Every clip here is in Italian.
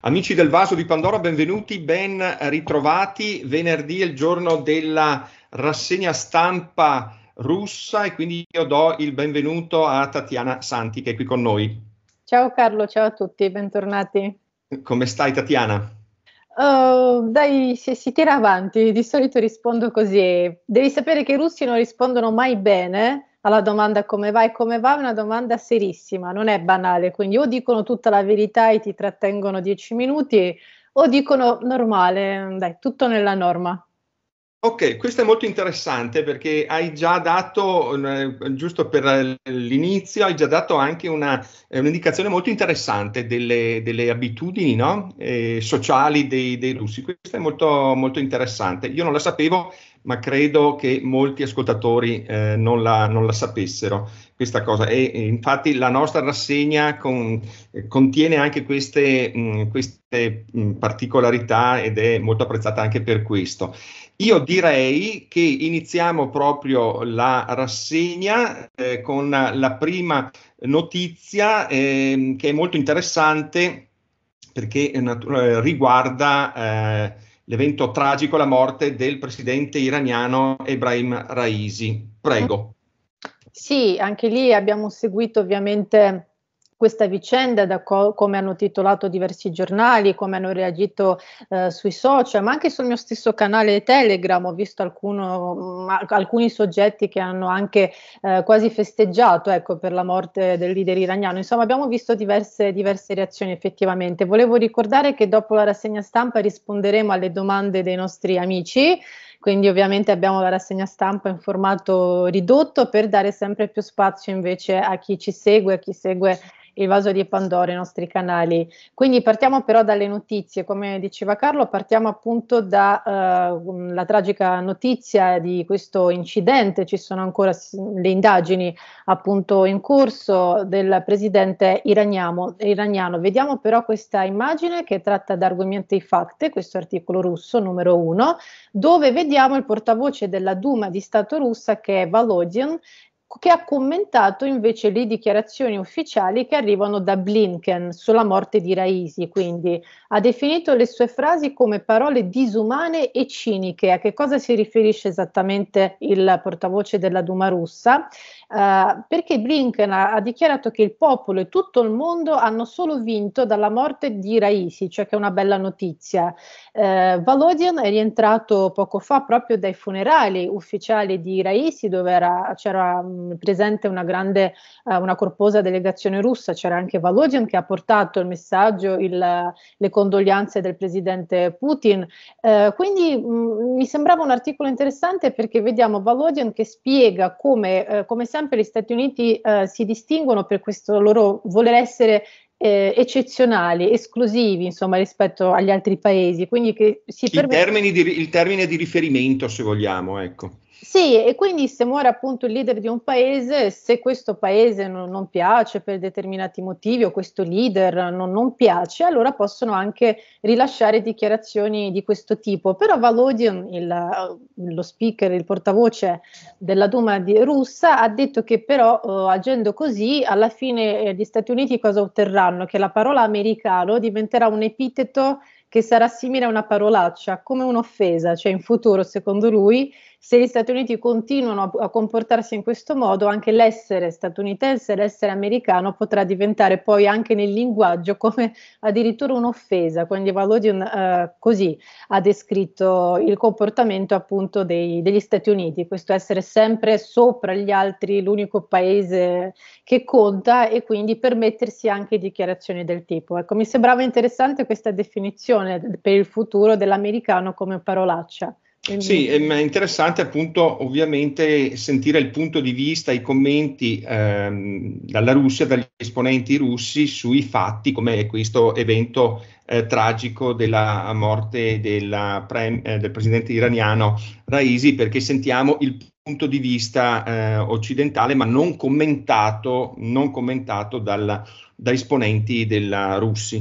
Amici del Vaso di Pandora, benvenuti, ben ritrovati. Venerdì è il giorno della rassegna stampa russa e quindi io do il benvenuto a Tatiana Santi che è qui con noi. Ciao Carlo, ciao a tutti, bentornati. Come stai, Tatiana? Dai, si tira avanti, di solito rispondo così. Devi sapere che i russi non rispondono mai bene alla domanda come va, è una domanda serissima, non è banale, quindi o dicono tutta la verità e ti trattengono 10 minuti o dicono normale, dai, tutto nella norma. Ok, questo è molto interessante perché hai già dato, giusto per l'inizio, hai già dato anche un'indicazione molto interessante delle abitudini, no? Sociali dei russi. Questo è molto, molto interessante. Io non la sapevo, ma credo che molti ascoltatori non la sapessero questa cosa. E infatti la nostra rassegna contiene anche queste particolarità ed è molto apprezzata anche per questo. Io direi che iniziamo proprio la rassegna con la prima notizia che è molto interessante perché riguarda l'evento tragico, la morte del presidente iraniano Ebrahim Raisi. Prego. Sì, anche lì abbiamo seguito ovviamente questa vicenda come hanno titolato diversi giornali, come hanno reagito sui social, ma anche sul mio stesso canale Telegram ho visto alcuni soggetti che hanno anche quasi festeggiato, ecco, per la morte del leader iraniano. Insomma, abbiamo visto diverse reazioni effettivamente. Volevo ricordare che dopo la rassegna stampa risponderemo alle domande dei nostri amici. Quindi ovviamente abbiamo la rassegna stampa in formato ridotto per dare sempre più spazio invece a chi ci segue, a chi segue il Vaso di Pandora, i nostri canali. Quindi partiamo però dalle notizie, come diceva Carlo, partiamo appunto dalla tragica notizia di questo incidente, ci sono ancora le indagini appunto in corso del presidente iraniano. Vediamo però questa immagine che tratta da argomenti fatte, questo articolo russo numero 1, dove vediamo il portavoce della Duma di Stato russa che è Volodin, che ha commentato invece le dichiarazioni ufficiali che arrivano da Blinken sulla morte di Raisi, quindi ha definito le sue frasi come parole disumane e ciniche. A che cosa si riferisce esattamente il portavoce della Duma russa? Perché Blinken ha dichiarato che il popolo e tutto il mondo hanno solo vinto dalla morte di Raisi, cioè che è una bella notizia. Volodin è rientrato poco fa proprio dai funerali ufficiali di Raisi, dove c'era presente una corposa delegazione russa, c'era anche Volodin che ha portato il messaggio, le condoglianze del presidente Putin. Quindi mi sembrava un articolo interessante perché vediamo Volodin che spiega come sempre gli Stati Uniti si distinguono per questo loro voler essere eccezionali, esclusivi, insomma, rispetto agli altri paesi. Quindi che si permette... Il termine di riferimento, se vogliamo, ecco. Sì, e quindi se muore appunto il leader di un paese, se questo paese non piace per determinati motivi o questo leader non piace, allora possono anche rilasciare dichiarazioni di questo tipo. Però Volodin, lo speaker, il portavoce della Duma russa, ha detto che però agendo così, alla fine gli Stati Uniti cosa otterranno? Che la parola americano diventerà un epiteto che sarà simile a una parolaccia, come un'offesa, cioè in futuro, secondo lui, se gli Stati Uniti continuano a comportarsi in questo modo, anche l'essere statunitense, l'essere americano potrà diventare poi anche nel linguaggio come addirittura un'offesa. Quindi Volodin così ha descritto il comportamento appunto degli Stati Uniti, questo essere sempre sopra gli altri, l'unico paese che conta e quindi permettersi anche dichiarazioni del tipo. Ecco, mi sembrava interessante questa definizione per il futuro dell'americano come parolaccia. Sì, è interessante appunto ovviamente sentire il punto di vista, i commenti dalla Russia, dagli esponenti russi sui fatti come questo evento tragico della morte del presidente iraniano Raisi, perché sentiamo il punto di vista occidentale ma non commentato da esponenti della russi.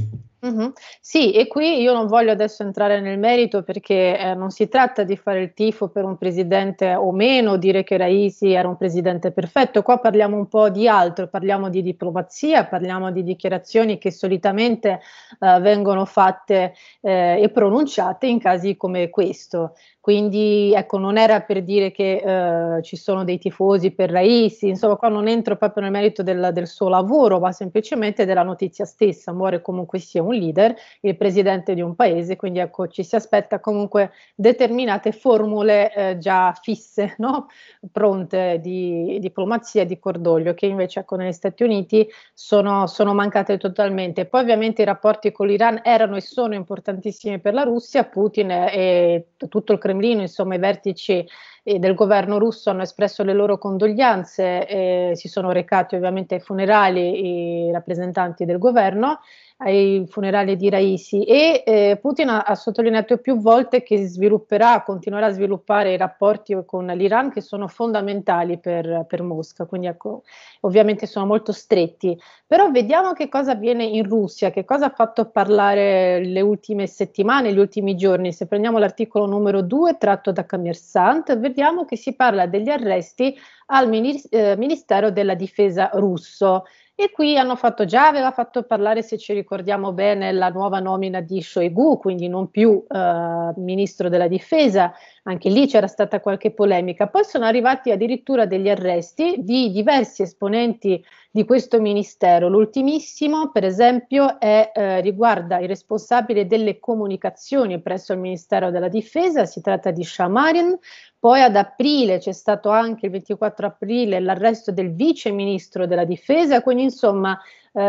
Mhm. Sì, e qui io non voglio adesso entrare nel merito perché non si tratta di fare il tifo per un presidente o meno, dire che Raisi era un presidente perfetto, qua parliamo un po' di altro, parliamo di diplomazia, parliamo di dichiarazioni che solitamente vengono fatte e pronunciate in casi come questo. Quindi ecco, non era per dire che ci sono dei tifosi per Raisi, insomma qua non entro proprio nel merito del suo lavoro, ma semplicemente della notizia stessa. Muore comunque sia un leader, il presidente di un paese, quindi ecco ci si aspetta comunque determinate formule già fisse, no? Pronte di diplomazia e di cordoglio, che invece ecco, negli Stati Uniti sono mancate totalmente. Poi ovviamente i rapporti con l'Iran erano e sono importantissimi per la Russia, Putin e tutto il Cremlino, insomma i vertici del governo russo hanno espresso le loro condoglianze, si sono recati ovviamente ai funerali i rappresentanti del governo, ai funerali di Raisi e Putin ha sottolineato più volte che continuerà a sviluppare i rapporti con l'Iran che sono fondamentali per Mosca, quindi ecco, ovviamente sono molto stretti. Però vediamo che cosa avviene in Russia, che cosa ha fatto parlare le ultime settimane, gli ultimi giorni. Se prendiamo l'articolo numero 2 tratto da Commersant, vediamo che si parla degli arresti al Ministero della Difesa russo. E qui aveva fatto parlare, se ci ricordiamo bene, la nuova nomina di Shoigu, quindi non più ministro della difesa, anche lì c'era stata qualche polemica. Poi sono arrivati addirittura degli arresti di diversi esponenti di questo ministero. L'ultimissimo, per esempio, riguarda il responsabile delle comunicazioni presso il Ministero della Difesa, si tratta di Shamarin. Poi ad aprile c'è stato anche il 24 aprile l'arresto del vice ministro della difesa, quindi insomma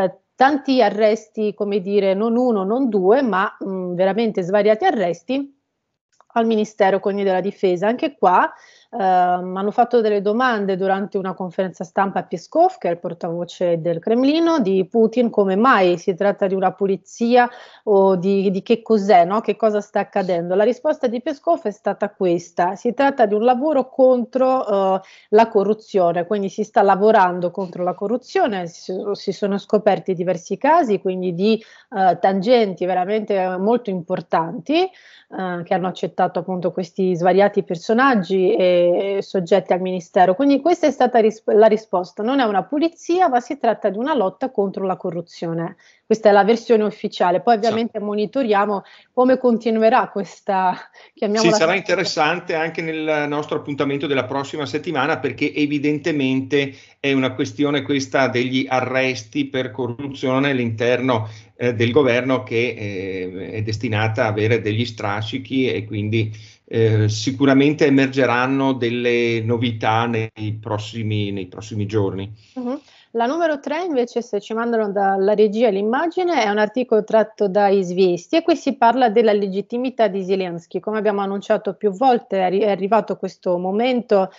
tanti arresti, come dire, non uno, non due, ma veramente svariati arresti al Ministero quindi della Difesa. Anche qua hanno fatto delle domande durante una conferenza stampa a Peskov, che è il portavoce del Cremlino, di Putin, come mai si tratta di una pulizia o di che cos'è, no? Che cosa sta accadendo. La risposta di Peskov è stata questa: si tratta di un lavoro contro la corruzione, quindi si sta lavorando contro la corruzione, si sono scoperti diversi casi, quindi di tangenti veramente molto importanti che hanno accettato appunto questi svariati personaggi e soggetti al ministero. Quindi questa è stata la risposta. Non è una pulizia, ma si tratta di una lotta contro la corruzione. Questa è la versione ufficiale. Poi ovviamente monitoriamo come continuerà questa, Sì, chiamiamola. sarà interessante anche nel nostro appuntamento della prossima settimana perché evidentemente è una questione questa degli arresti per corruzione all'interno del governo che è destinata a avere degli strascichi e quindi sicuramente emergeranno delle novità nei prossimi giorni. Mhm. La numero 3 invece, se ci mandano dalla regia l'immagine, è un articolo tratto da Izviesti e qui si parla della legittimità di Zelensky. Come abbiamo annunciato più volte, è arrivato questo momento,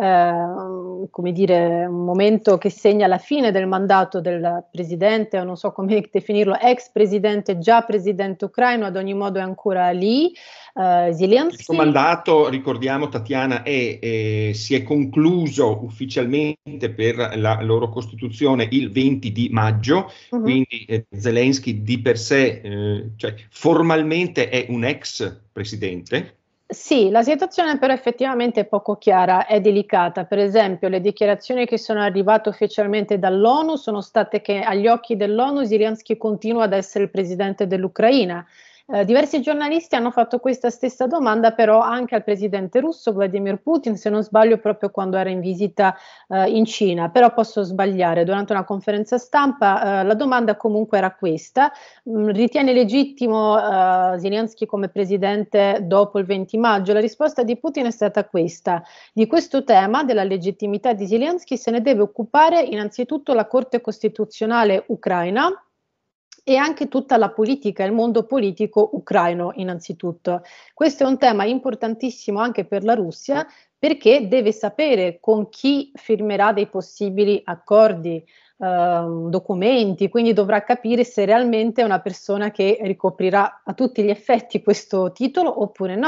come dire, un momento che segna la fine del mandato del presidente, o non so come definirlo, ex presidente, già presidente ucraino, ad ogni modo è ancora lì. Il suo Zelensky. mandato, ricordiamo Tatiana, si è concluso ufficialmente per la loro costituzione il 20 di maggio, Mhm. quindi Zelensky di per sé, cioè formalmente è un ex presidente. Sì, la situazione però effettivamente è poco chiara, è delicata. Per esempio, le dichiarazioni che sono arrivate ufficialmente dall'ONU sono state che agli occhi dell'ONU Zelensky continua ad essere il presidente dell'Ucraina. Diversi giornalisti hanno fatto questa stessa domanda però anche al presidente russo Vladimir Putin, se non sbaglio proprio quando era in visita in Cina, però posso sbagliare. Durante una conferenza stampa la domanda comunque era questa: ritiene legittimo Zelensky come presidente dopo il 20 maggio? La risposta di Putin è stata questa: di questo tema della legittimità di Zelensky se ne deve occupare innanzitutto la Corte Costituzionale ucraina e anche tutta la politica, il mondo politico ucraino innanzitutto. Questo è un tema importantissimo anche per la Russia perché deve sapere con chi firmerà dei possibili accordi, documenti, quindi dovrà capire se realmente è una persona che ricoprirà a tutti gli effetti questo titolo oppure no,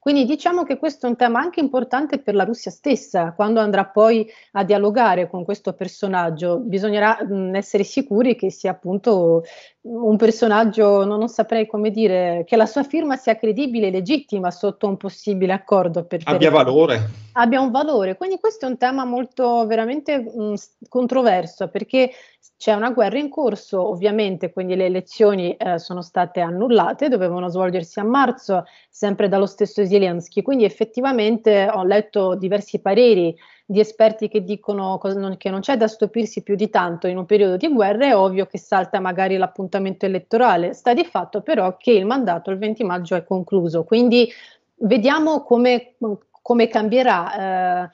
Quindi diciamo che questo è un tema anche importante per la Russia stessa, quando andrà poi a dialogare con questo personaggio, bisognerà essere sicuri che sia appunto un personaggio, non saprei come dire, che la sua firma sia credibile e legittima sotto un possibile accordo Abbia valore. abbia un valore. Quindi questo è un tema molto veramente controverso, perché c'è una guerra in corso, ovviamente, quindi le elezioni sono state annullate, dovevano svolgersi a marzo, sempre dallo stesso Zelensky. Quindi effettivamente ho letto diversi pareri di esperti che dicono che non c'è da stupirsi più di tanto in un periodo di guerra. È ovvio che salta magari l'appuntamento elettorale, sta di fatto però che il mandato il 20 maggio è concluso, quindi vediamo come cambierà.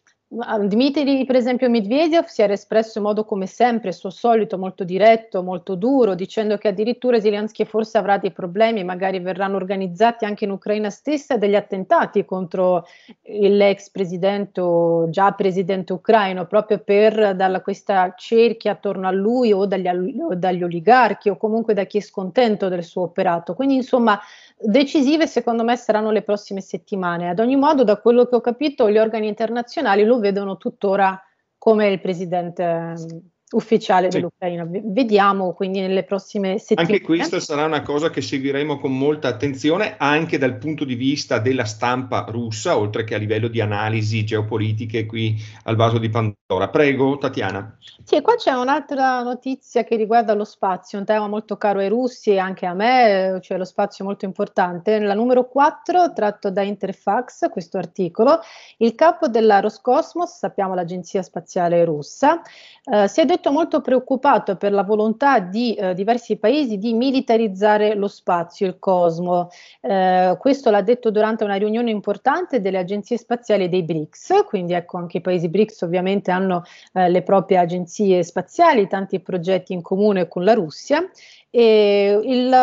Dmitry, per esempio, Medvedev si era espresso in modo come sempre, il suo solito, molto diretto, molto duro, dicendo che addirittura Zelensky forse avrà dei problemi, magari verranno organizzati anche in Ucraina stessa degli attentati contro l'ex presidente o già presidente ucraino, proprio per dalla questa cerchia attorno a lui o dagli oligarchi o comunque da chi è scontento del suo operato. Quindi insomma decisive secondo me saranno le prossime settimane. Ad ogni modo, da quello che ho capito, gli organi internazionali lo vedono tuttora come il presidente ufficiale Sì. dell'Ucraina. Vediamo quindi nelle prossime settimane. Anche questa sarà una cosa che seguiremo con molta attenzione anche dal punto di vista della stampa russa, oltre che a livello di analisi geopolitiche qui al vaso di Pandora. Prego, Tatiana. Sì, e qua c'è un'altra notizia che riguarda lo spazio, un tema molto caro ai russi e anche a me, cioè lo spazio è molto importante. La numero 4, tratto da Interfax, questo articolo, il capo della Roscosmos, sappiamo l'agenzia spaziale russa, si è detto molto preoccupato per la volontà di diversi paesi di militarizzare lo spazio, il cosmo. Questo l'ha detto durante una riunione importante delle agenzie spaziali dei BRICS, quindi ecco anche i paesi BRICS ovviamente hanno le proprie agenzie spaziali, tanti progetti in comune con la Russia. E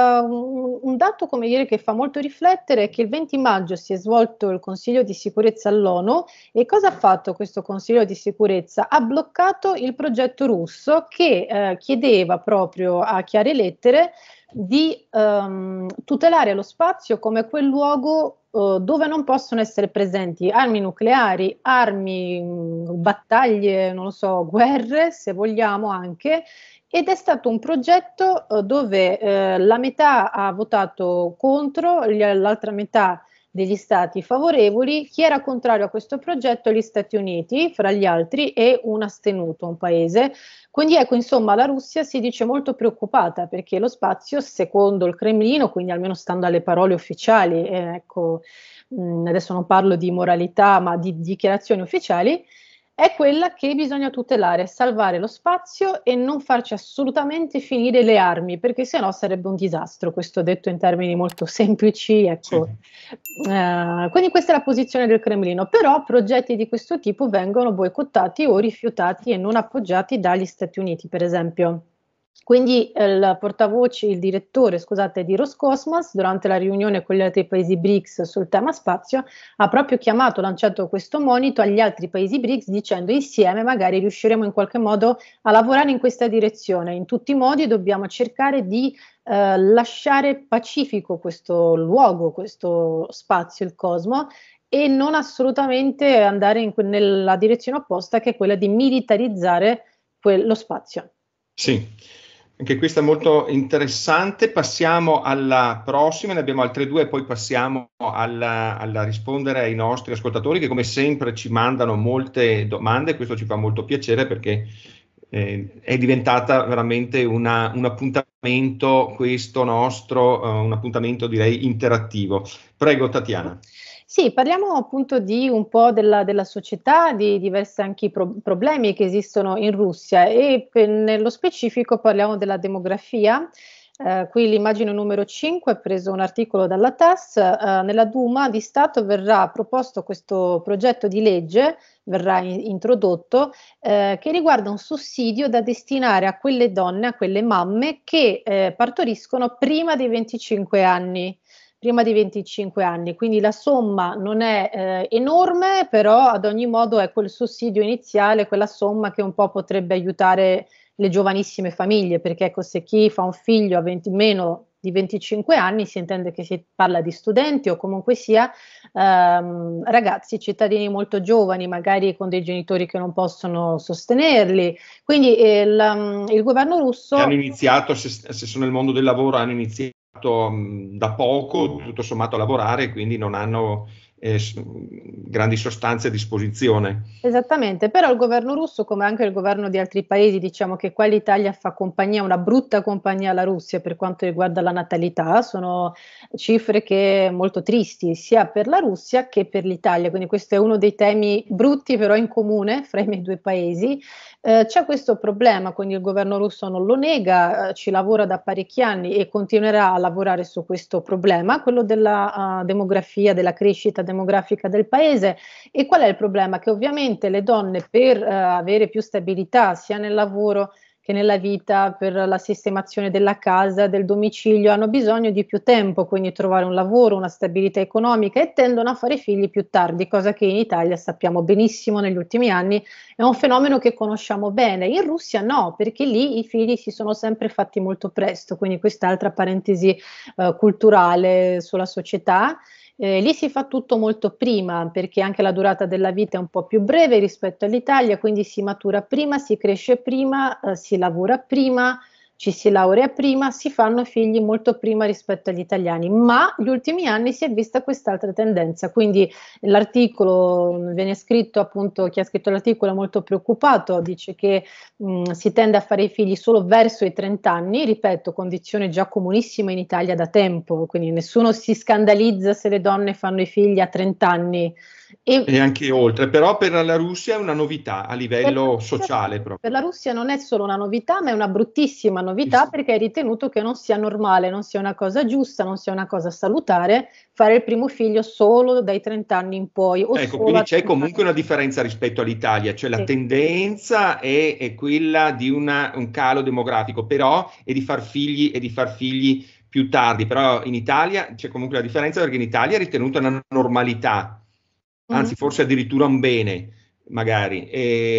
un dato come dire, che fa molto riflettere è che il 20 maggio si è svolto il Consiglio di sicurezza all'ONU e cosa ha fatto questo Consiglio di sicurezza? Ha bloccato il progetto russo che chiedeva proprio a chiare lettere di tutelare lo spazio come quel luogo dove non possono essere presenti armi nucleari, armi, battaglie, non lo so, guerre, se vogliamo anche, ed è stato un progetto dove la metà ha votato contro, l'altra metà degli stati favorevoli. Chi era contrario a questo progetto? Gli Stati Uniti, fra gli altri, e un astenuto, un paese. Quindi ecco, insomma, la Russia si dice molto preoccupata perché lo spazio, secondo il Cremlino, quindi almeno stando alle parole ufficiali, ecco, adesso non parlo di moralità, ma di dichiarazioni ufficiali, è quella che bisogna tutelare, salvare lo spazio e non farci assolutamente finire le armi, perché sennò sarebbe un disastro, questo detto in termini molto semplici, ecco. Sì. Quindi questa è la posizione del Cremlino, però progetti di questo tipo vengono boicottati o rifiutati e non appoggiati dagli Stati Uniti, per esempio. Quindi il portavoce, il direttore, scusate, di Roscosmos, durante la riunione con gli altri paesi BRICS sul tema spazio, ha proprio lanciato questo monito agli altri paesi BRICS dicendo insieme magari riusciremo in qualche modo a lavorare in questa direzione. In tutti i modi dobbiamo cercare di lasciare pacifico questo luogo, questo spazio, il cosmo, e non assolutamente andare nella direzione opposta, che è quella di militarizzare lo spazio. Sì, anche questa è molto interessante. Passiamo alla prossima, ne abbiamo altre due, poi passiamo alla rispondere ai nostri ascoltatori che come sempre ci mandano molte domande. Questo ci fa molto piacere perché è diventata veramente un appuntamento questo nostro, un appuntamento direi interattivo. Prego Tatiana. Sì, parliamo appunto di un po' della società, di diversi anche problemi che esistono in Russia e nello specifico parliamo della demografia. Qui l'immagine numero 5 è preso un articolo dalla TASS, nella Duma di Stato verrà proposto questo progetto di legge, verrà introdotto, che riguarda un sussidio da destinare a quelle donne, a quelle mamme che partoriscono prima dei 25 anni. Prima di 25 anni, quindi la somma non è enorme, però ad ogni modo è quel sussidio iniziale, quella somma che un po' potrebbe aiutare le giovanissime famiglie, perché ecco, se chi fa un figlio a 20, meno di 25 anni, si intende che si parla di studenti o comunque sia ragazzi, cittadini molto giovani, magari con dei genitori che non possono sostenerli. Quindi il governo russo... Che hanno iniziato, se sono nel mondo del lavoro, hanno iniziato da poco, tutto sommato, a lavorare, quindi non hanno grandi sostanze a disposizione. Esattamente, però il governo russo, come anche il governo di altri paesi, diciamo che qua l'Italia fa compagnia, una brutta compagnia alla Russia per quanto riguarda la natalità, sono cifre che molto tristi sia per la Russia che per l'Italia, quindi questo è uno dei temi brutti però in comune fra i miei due paesi. C'è questo problema, quindi il governo russo non lo nega, ci lavora da parecchi anni e continuerà a lavorare su questo problema, quello della demografia, della crescita demografica del paese. E qual è il problema? Che ovviamente le donne per avere più stabilità sia nel lavoro che nella vita, per la sistemazione della casa, del domicilio, hanno bisogno di più tempo, quindi trovare un lavoro, una stabilità economica e tendono a fare figli più tardi, cosa che in Italia sappiamo benissimo negli ultimi anni, è un fenomeno che conosciamo bene. In Russia no, perché lì i figli si sono sempre fatti molto presto, quindi quest'altra parentesi culturale sulla società. Lì si fa tutto molto prima perché anche la durata della vita è un po' più breve rispetto all'Italia, quindi si matura prima, si cresce prima, si lavora prima, ci si laurea prima, si fanno figli molto prima rispetto agli italiani, ma negli ultimi anni si è vista quest'altra tendenza, quindi l'articolo viene scritto appunto, chi ha scritto l'articolo è molto preoccupato, dice che si tende a fare i figli solo verso i 30 anni, ripeto, condizione già comunissima in Italia da tempo, quindi nessuno si scandalizza se le donne fanno i figli a 30 anni. E anche oltre, però per la Russia è una novità a Per la livello Russia, sociale per proprio. la Russia non è solo una novità, ma è una bruttissima Sì, novità sì. perché è ritenuto che non sia normale, non sia una cosa giusta, non sia una cosa salutare fare il primo figlio solo dai 30 anni in poi o Ecco, solo quindi a c'è 30 comunque una anni. differenza rispetto all'Italia, cioè la Sì. tendenza è quella di un calo demografico, però è di far figli e di far figli più tardi, però in Italia c'è comunque la differenza perché in Italia è ritenuta una normalità, Mhm. anzi forse addirittura un bene, magari,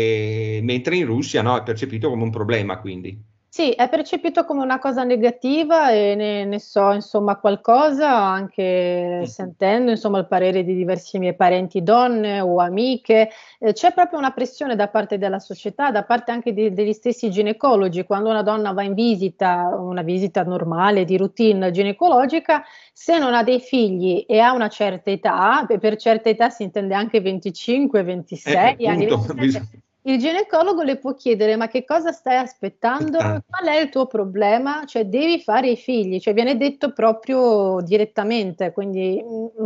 mentre in Russia no, è percepito come un problema, quindi. Sì, è percepito come una cosa negativa e ne so insomma qualcosa anche Mm. sentendo insomma il parere di diversi miei parenti donne o amiche. C'è proprio una pressione da parte della società, da parte anche degli stessi ginecologi. Quando una donna va in visita, una visita normale di routine ginecologica, se non ha dei figli e ha una certa età, per certa età si intende anche 25, 26 anni, Appunto, 27, il ginecologo le può chiedere: ma che cosa stai aspettando? bisogna. Qual è il tuo problema? Cioè, devi fare i figli, cioè viene detto proprio direttamente, quindi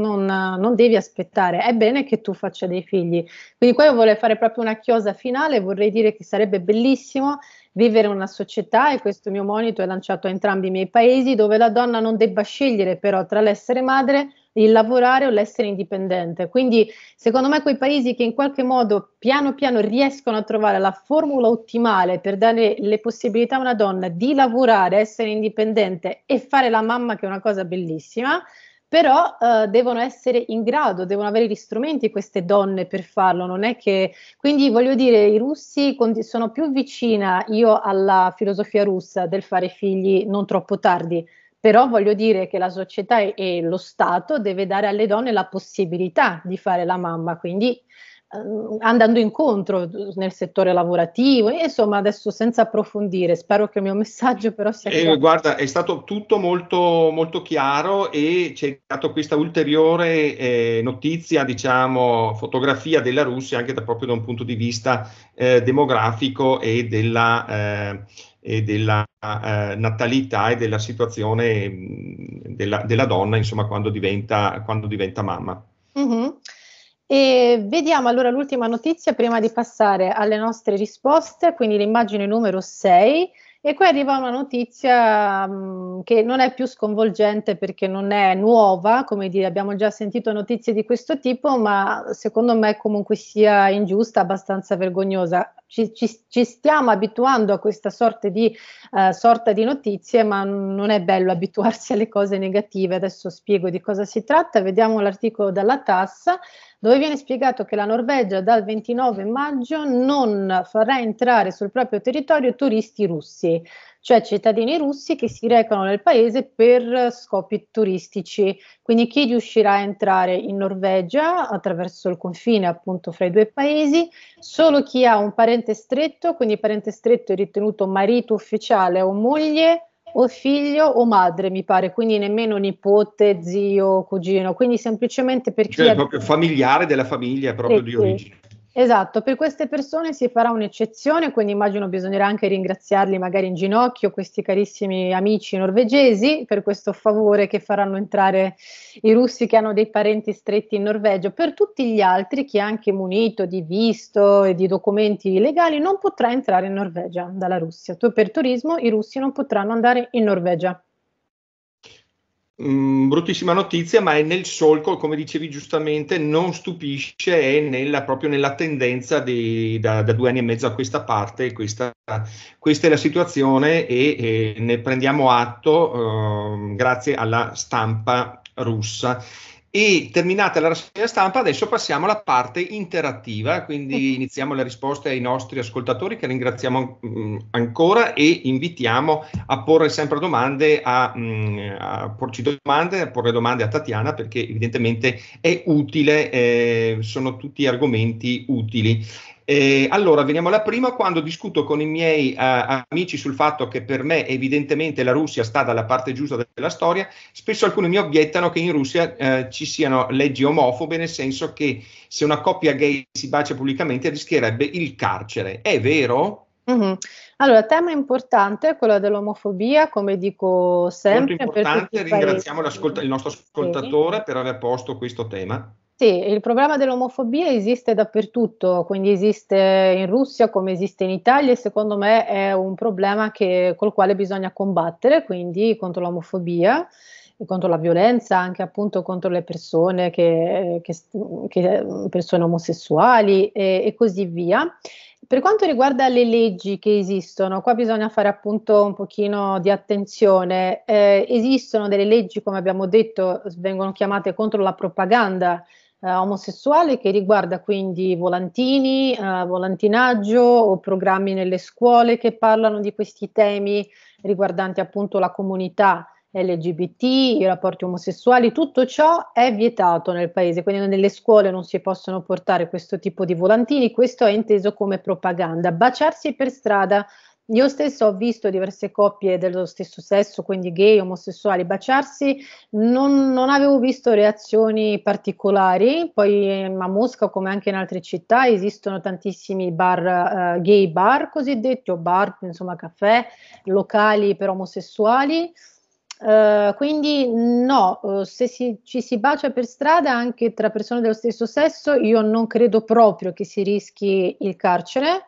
non devi aspettare. È bene che tu faccia dei figli. Quindi qua io vorrei fare proprio una chiosa finale, vorrei dire che sarebbe bellissimo vivere in una società, e questo mio monito è lanciato a entrambi i miei paesi, dove la donna non debba scegliere però tra l'essere madre, il lavorare o l'essere indipendente. Quindi secondo me quei paesi che in qualche modo piano piano riescono a trovare la formula ottimale per dare le possibilità a una donna di lavorare, essere indipendente e fare la mamma, che è una cosa bellissima, però devono essere in grado, devono avere gli strumenti queste donne per farlo, non è che... Quindi voglio dire, i russi sono più vicina io alla filosofia russa del fare figli non troppo tardi, però voglio dire che la società e lo Stato deve dare alle donne la possibilità di fare la mamma, quindi andando incontro nel settore lavorativo, e insomma adesso senza approfondire, spero che il mio messaggio però sia chiaro. Guarda, è stato tutto molto, molto chiaro e c'è dato questa ulteriore notizia, diciamo, fotografia della Russia anche proprio da un punto di vista demografico e della natalità e della situazione della donna, insomma, quando diventa mamma. Mhm. E vediamo allora l'ultima notizia prima di passare alle nostre risposte, quindi l'immagine numero 6. E qui arriva una notizia che non è più sconvolgente perché non è nuova, come dire, abbiamo già sentito notizie di questo tipo, ma secondo me comunque sia ingiusta, abbastanza vergognosa. Ci stiamo abituando a questa sorta di notizie, ma non è bello abituarsi alle cose negative. Adesso spiego di cosa si tratta, vediamo l'articolo dalla TASS. dove viene spiegato che la Norvegia dal 29 maggio non farà entrare sul proprio territorio turisti russi, cioè cittadini russi che si recano nel paese per scopi turistici. Quindi chi riuscirà a entrare in Norvegia attraverso il confine appunto fra i due paesi, solo chi ha un parente stretto, quindi parente stretto è ritenuto marito ufficiale o moglie o figlio o madre, mi pare, quindi nemmeno nipote, zio, cugino, quindi semplicemente per chi Cioè ha proprio familiare della famiglia proprio di sì, origine. esatto, per queste persone si farà un'eccezione, quindi immagino bisognerà anche ringraziarli magari in ginocchio, questi carissimi amici norvegesi, per questo favore che faranno entrare i russi che hanno dei parenti stretti in Norvegia. Per tutti gli altri, chi è anche munito di visto e di documenti legali, non potrà entrare in Norvegia dalla Russia. Per turismo i russi non potranno andare in Norvegia. Bruttissima notizia, ma è nel solco, come dicevi giustamente, non stupisce, è proprio nella tendenza da 2 anni e mezzo a questa parte. Questa è la situazione e ne prendiamo atto grazie alla stampa russa. E terminata la rassegna stampa, adesso passiamo alla parte interattiva, quindi iniziamo le risposte ai nostri ascoltatori che ringraziamo ancora e invitiamo a porre sempre domande, a porci domande, a porre domande a Tatiana perché evidentemente è utile, sono tutti argomenti utili. Allora, veniamo alla prima. Quando discuto con i miei amici sul fatto che per me evidentemente la Russia sta dalla parte giusta della storia, spesso alcuni mi obiettano che in Russia ci siano leggi omofobe, nel senso che se una coppia gay si bacia pubblicamente rischierebbe il carcere. È vero? Mhm. Allora, tema importante, quello dell'omofobia, come dico Molto sempre, per tutti importante, i paesi. ringraziamo il nostro Sì. ascoltatore per aver posto questo tema. Sì, il problema dell'omofobia esiste dappertutto, quindi esiste in Russia come esiste in Italia e secondo me è un problema col quale bisogna combattere, quindi contro l'omofobia, e contro la violenza, anche appunto contro le persone persone omosessuali e così via. Per quanto riguarda le leggi che esistono, qua bisogna fare appunto un pochino di attenzione. Esistono delle leggi, come abbiamo detto, vengono chiamate contro la propaganda omosessuale che riguarda quindi volantini, volantinaggio o programmi nelle scuole che parlano di questi temi riguardanti appunto la comunità LGBT, i rapporti omosessuali, tutto ciò è vietato nel paese, quindi nelle scuole non si possono portare questo tipo di volantini, questo è inteso come propaganda. Baciarsi per strada, io stesso ho visto diverse coppie dello stesso sesso, quindi gay, omosessuali, baciarsi, non avevo visto reazioni particolari, poi a Mosca come anche in altre città esistono tantissimi bar, gay bar cosiddetti o bar, insomma caffè, locali per omosessuali. Quindi no, se ci si bacia per strada anche tra persone dello stesso sesso, io non credo proprio che si rischi il carcere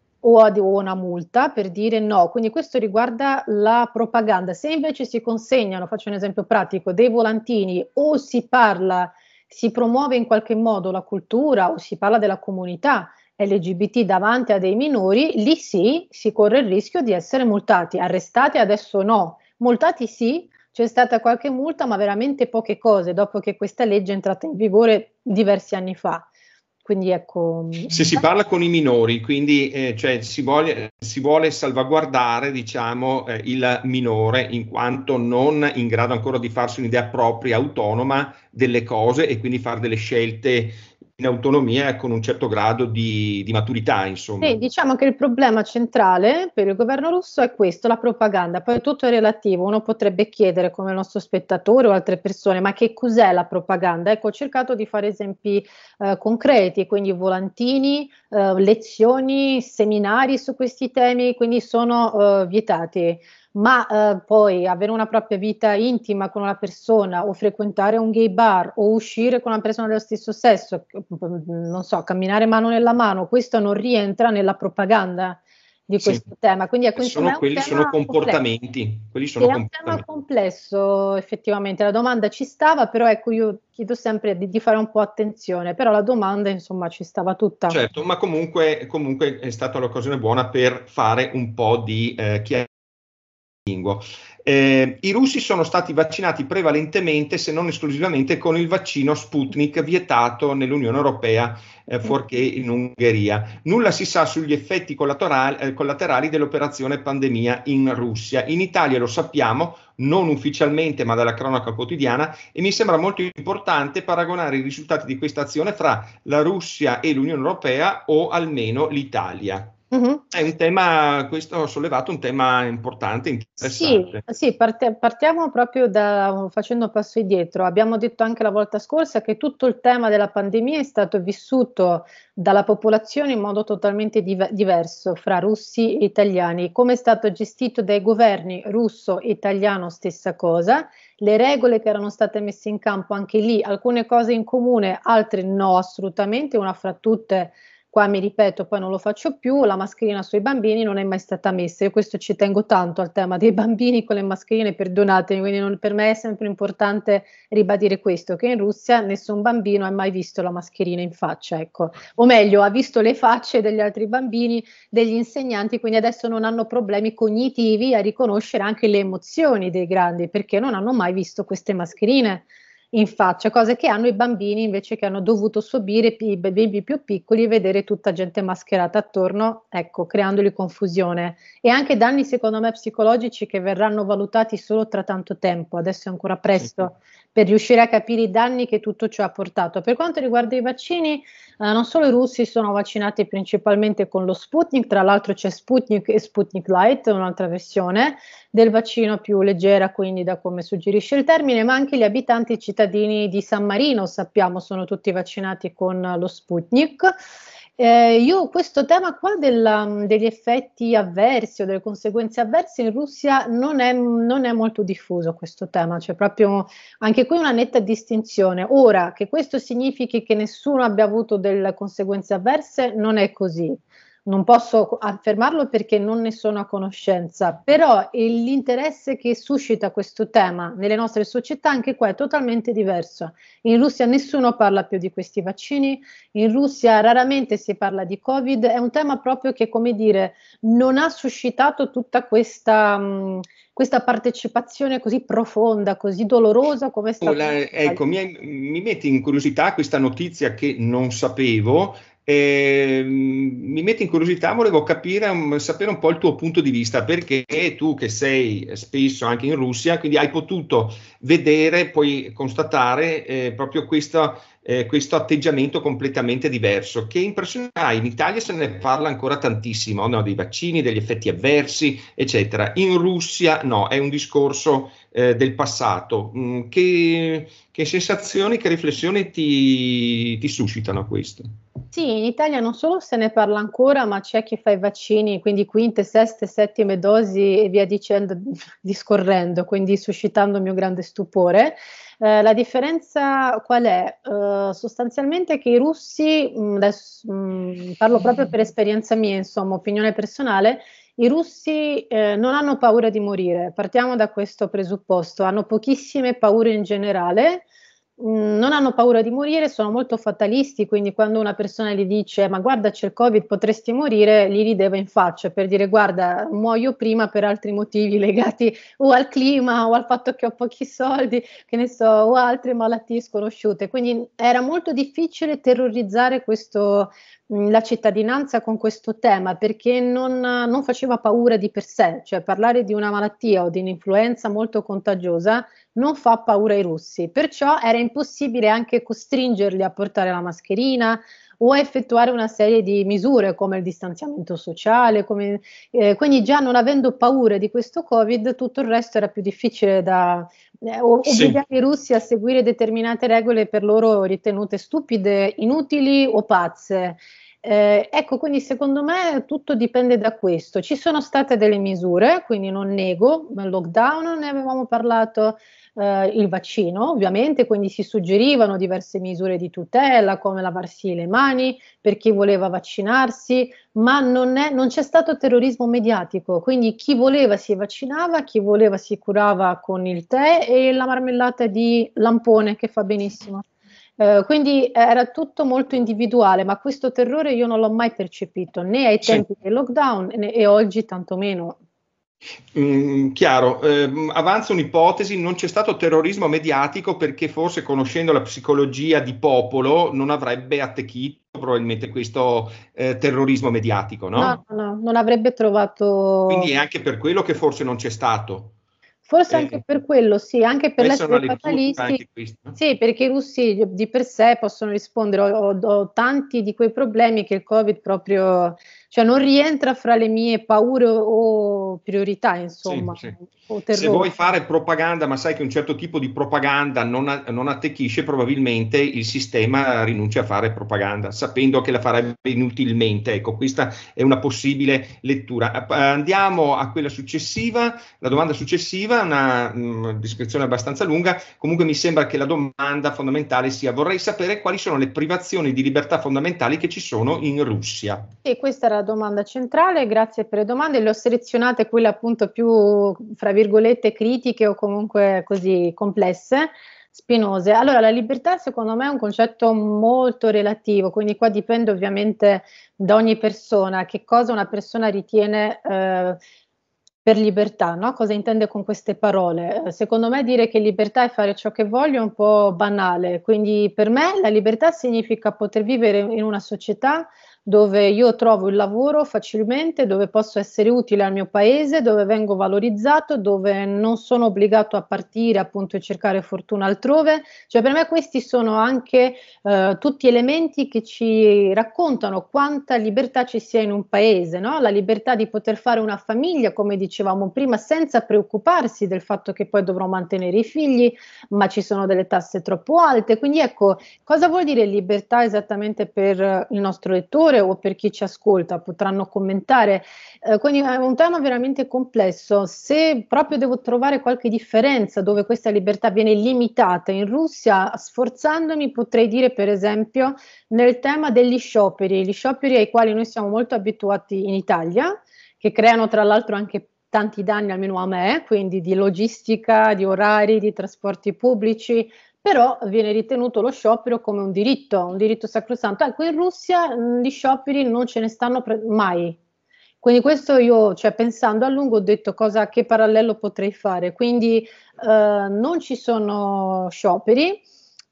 o una multa per dire no. Quindi questo riguarda la propaganda. Se invece si consegnano, faccio un esempio pratico, dei volantini o si parla, si promuove in qualche modo la cultura o si parla della comunità LGBT davanti a dei minori, lì sì, si corre il rischio di essere multati, arrestati adesso no. Multati sì, c'è stata qualche multa, ma veramente poche cose dopo che questa legge è entrata in vigore diversi anni fa. Quindi ecco. Se si parla con i minori, quindi cioè si vuole salvaguardare, diciamo, il minore in quanto non in grado ancora di farsi un'idea propria, autonoma delle cose e quindi fare delle scelte in autonomia con un certo grado di maturità, Sì, insomma. diciamo che il problema centrale per il governo russo è questo, la propaganda. Poi tutto è relativo. Uno potrebbe chiedere, come il nostro spettatore o altre persone, ma che cos'è la propaganda? Ecco, ho cercato di fare esempi concreti, quindi volantini, lezioni, seminari su questi temi, quindi sono vietati. Ma poi avere una propria vita intima con una persona o frequentare un gay bar o uscire con una persona dello stesso sesso, non so, camminare mano nella mano, questo non rientra nella propaganda di Sì. questo tema. Quindi ecco, insomma, è un Quelli sono tema complesso. comportamenti, quelli Sì, sono è un tema comportamenti. complesso, effettivamente. La domanda ci stava, però ecco, io chiedo sempre di fare un po' attenzione, però la domanda, insomma, ci stava tutta. Certo, ma comunque è stata l'occasione buona per fare un po' di chiarezza I russi sono stati vaccinati prevalentemente, se non esclusivamente, con il vaccino Sputnik vietato nell'Unione Europea, fuorché in Ungheria. Nulla si sa sugli effetti collaterali dell'operazione pandemia in Russia. In Italia lo sappiamo, non ufficialmente ma dalla cronaca quotidiana, e mi sembra molto importante paragonare i risultati di questa azione fra la Russia e l'Unione Europea, o almeno l'Italia. È un tema, questo ho sollevato, un tema importante, interessante. Sì, partiamo proprio facendo un passo indietro. Abbiamo detto anche la volta scorsa che tutto il tema della pandemia è stato vissuto dalla popolazione in modo totalmente diverso fra russi e italiani. Come è stato gestito dai governi russo e italiano, stessa cosa. Le regole che erano state messe in campo, anche lì, alcune cose in comune, altre no, assolutamente. Una fra tutte, qua mi ripeto, poi non lo faccio più, la mascherina sui bambini non è mai stata messa. Io questo ci tengo tanto al tema dei bambini con le mascherine, perdonatemi, quindi per me è sempre importante ribadire questo, che in Russia nessun bambino ha mai visto la mascherina in faccia, ecco. O meglio, ha visto le facce degli altri bambini, degli insegnanti, quindi adesso non hanno problemi cognitivi a riconoscere anche le emozioni dei grandi, perché non hanno mai visto queste mascherine in faccia, cose che hanno i bambini invece, che hanno dovuto subire, i bambini più piccoli, e vedere tutta gente mascherata attorno, ecco, creandogli confusione e anche danni secondo me psicologici che verranno valutati solo tra tanto tempo. Adesso è ancora presto per riuscire a capire i danni che tutto ciò ha portato. Per quanto riguarda i vaccini, non solo i russi sono vaccinati principalmente con lo Sputnik, tra l'altro c'è Sputnik e Sputnik Light, un'altra versione del vaccino più leggera, quindi da come suggerisce il termine, ma anche gli abitanti cittadini di San Marino, sappiamo, sono tutti vaccinati con lo Sputnik. Io questo tema qua degli effetti avversi o delle conseguenze avverse in Russia non è molto diffuso questo tema, c'è proprio anche qui una netta distinzione. Ora, che questo significhi che nessuno abbia avuto delle conseguenze avverse, non è così. Non posso affermarlo perché non ne sono a conoscenza, però l'interesse che suscita questo tema nelle nostre società anche qua è totalmente diverso. In Russia nessuno parla più di questi vaccini, in Russia raramente si parla di Covid, è un tema proprio che, come dire, non ha suscitato tutta questa partecipazione così profonda, così dolorosa come è stata. Ecco, mi mette in curiosità questa notizia che non sapevo. Mi mette in curiosità, volevo sapere un po' il tuo punto di vista, perché tu che sei spesso anche in Russia, quindi hai potuto vedere, poi constatare proprio questo atteggiamento completamente diverso. Che impressione hai? In Italia se ne parla ancora tantissimo, no? Dei vaccini, degli effetti avversi, eccetera. In Russia no, è un discorso del passato. Che sensazioni, che riflessioni ti suscitano questo? Sì, in Italia non solo se ne parla ancora, ma c'è chi fa i vaccini, quindi quinte, seste, settime dosi e via dicendo, discorrendo, quindi suscitando il mio grande stupore. La differenza qual è? Sostanzialmente che i russi, adesso parlo proprio per esperienza mia, insomma, opinione personale, i russi non hanno paura di morire, partiamo da questo presupposto, hanno pochissime paure in generale. Non hanno paura di morire, sono molto fatalisti, quindi quando una persona gli dice ma guarda c'è il Covid, potresti morire, gli rideva in faccia per dire guarda muoio prima per altri motivi legati o al clima o al fatto che ho pochi soldi, che ne so, o altre malattie sconosciute. Quindi era molto difficile terrorizzare la cittadinanza con questo tema perché non faceva paura di per sé, cioè parlare di una malattia o di un'influenza molto contagiosa non fa paura ai russi, perciò era impossibile anche costringerli a portare la mascherina o a effettuare una serie di misure come il distanziamento sociale, quindi già non avendo paura di questo Covid, tutto il resto era più difficile da obbligare i russi a seguire determinate regole per loro ritenute stupide, inutili o pazze. Ecco, quindi secondo me tutto dipende da questo. Ci sono state delle misure, quindi non nego, il lockdown ne avevamo parlato, il vaccino ovviamente, quindi si suggerivano diverse misure di tutela come lavarsi le mani per chi voleva vaccinarsi, ma non c'è stato terrorismo mediatico, quindi chi voleva si vaccinava, chi voleva si curava con il tè e la marmellata di lampone che fa benissimo. Quindi era tutto molto individuale, ma questo terrore io non l'ho mai percepito né ai tempi del lockdown e oggi tantomeno. Chiaro, avanza un'ipotesi, non c'è stato terrorismo mediatico perché forse conoscendo la psicologia di popolo non avrebbe attecchito probabilmente questo terrorismo mediatico, No, no? no, no, non avrebbe trovato. Quindi è anche per quello che forse non c'è stato. Forse anche Eh, per quello, sì, anche per Può essere una l'essere lettura fatalisti, anche questa, no? sì, perché i russi di per sé possono rispondere, ho tanti di quei problemi che il Covid proprio, cioè non rientra fra le mie paure o priorità, Sì, insomma, sì. o Se terrore. vuoi fare propaganda, ma sai che un certo tipo di propaganda non attecchisce, probabilmente il sistema rinuncia a fare propaganda, sapendo che la farebbe inutilmente. Ecco, questa è una possibile lettura. Andiamo a quella successiva, la domanda successiva, una descrizione abbastanza lunga. Comunque mi sembra che la domanda fondamentale sia: vorrei sapere quali sono le privazioni di libertà fondamentali che ci sono in Russia. Sì, questa era la domanda centrale, grazie per le domande, le ho selezionate quelle appunto più, fra virgolette, critiche o comunque così complesse, spinose. Allora, la libertà secondo me è un concetto molto relativo, quindi qua dipende ovviamente da ogni persona, che cosa una persona ritiene per libertà, no? Cosa intende con queste parole? Secondo me dire che libertà è fare ciò che voglio è un po' banale, quindi per me la libertà significa poter vivere in una società dove io trovo il lavoro facilmente, dove posso essere utile al mio paese, dove vengo valorizzato, dove non sono obbligato a partire appunto e cercare fortuna altrove. Cioè per me questi sono anche tutti elementi che ci raccontano quanta libertà ci sia in un paese, no? La libertà di poter fare una famiglia, come dicevamo prima, senza preoccuparsi del fatto che poi dovrò mantenere i figli, ma ci sono delle tasse troppo alte. Quindi ecco, cosa vuol dire libertà esattamente per il nostro lettore o per chi ci ascolta? Potranno commentare. Quindi è un tema veramente complesso. Se proprio devo trovare qualche differenza dove questa libertà viene limitata in Russia, sforzandomi, potrei dire per esempio nel tema degli scioperi, gli scioperi ai quali noi siamo molto abituati in Italia, che creano tra l'altro anche tanti danni, almeno a me, quindi di logistica, di orari, di trasporti pubblici, però viene ritenuto lo sciopero come un diritto sacrosanto. Ecco, in Russia gli scioperi non ce ne stanno mai. Quindi questo io, cioè, pensando a lungo, ho detto che parallelo potrei fare. Quindi non ci sono scioperi.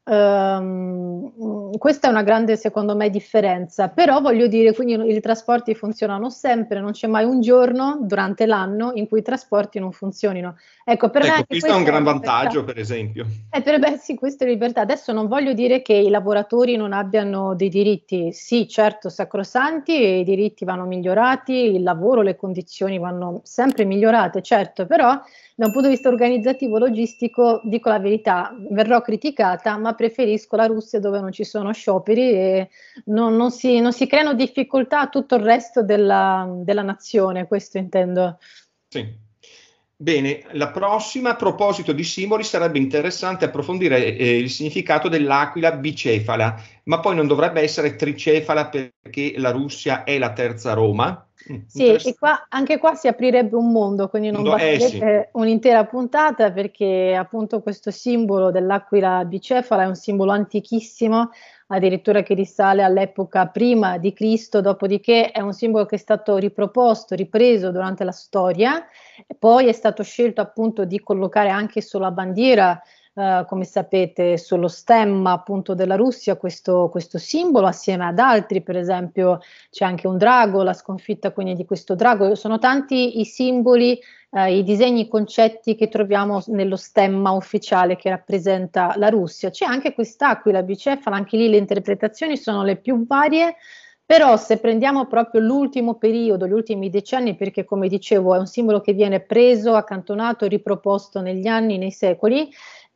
Questa è una grande, secondo me, differenza, però voglio dire, quindi i trasporti funzionano sempre, non c'è mai un giorno durante l'anno in cui i trasporti non funzionino. Ecco, per me Ecco, anche questo è un questa è gran libertà. vantaggio, per esempio. Beh, sì, questa è libertà. Adesso non voglio dire che i lavoratori non abbiano dei diritti, sì, certo, sacrosanti, e i diritti vanno migliorati, il lavoro, le condizioni vanno sempre migliorate, certo, però da un punto di vista organizzativo, logistico, dico la verità, verrò criticata, ma preferisco la Russia dove non ci sono scioperi e non si creano difficoltà a tutto il resto della nazione, questo intendo. Sì. Bene, la prossima, a proposito di simboli, sarebbe interessante approfondire il significato dell'aquila bicefala, ma poi non dovrebbe essere tricefala perché la Russia è la terza Roma. Sì, e Interessante. qua, anche qua si aprirebbe un mondo, quindi non Sì, basterebbe un'intera puntata perché appunto questo simbolo dell'aquila bicefala è un simbolo antichissimo, addirittura che risale all'epoca prima di Cristo, dopodiché è un simbolo che è stato riproposto, ripreso durante la storia, e poi è stato scelto appunto di collocare anche sulla bandiera, come sapete, sullo stemma appunto della Russia questo simbolo assieme ad altri, per esempio c'è anche un drago, la sconfitta quindi di questo drago. Sono tanti i simboli, i disegni, i concetti che troviamo nello stemma ufficiale che rappresenta la Russia. C'è anche quest'aquila bicefala, anche lì le interpretazioni sono le più varie. Però se prendiamo proprio l'ultimo periodo, gli ultimi decenni, perché come dicevo è un simbolo che viene preso, accantonato, riproposto negli anni, nei secoli,